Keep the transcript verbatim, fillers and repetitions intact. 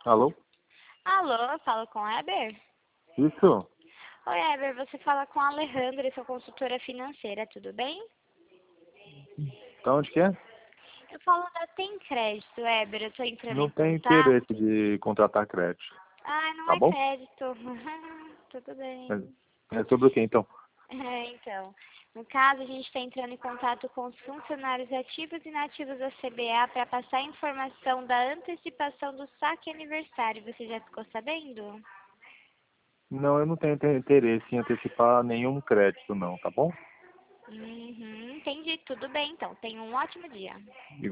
Alô? Alô, falo com a Eber? Isso? Oi, Eber, você fala com a Alejandra, sou consultora financeira, tudo bem? Da onde que é? Eu falo da Tem Crédito, Eber, eu tô entrando Não em tem interesse contato. de contratar crédito. Ah, não Tá é bom? crédito. Tudo bem. É é sobre o que então? É, então, no caso, a gente está entrando em contato com os funcionários ativos e inativos da C B A para passar a informação da antecipação do saque aniversário. Você já ficou sabendo? Não, eu não tenho inter- interesse em antecipar nenhum crédito não, tá bom? Uhum, entendi. Tudo bem, então. Tenha um ótimo dia.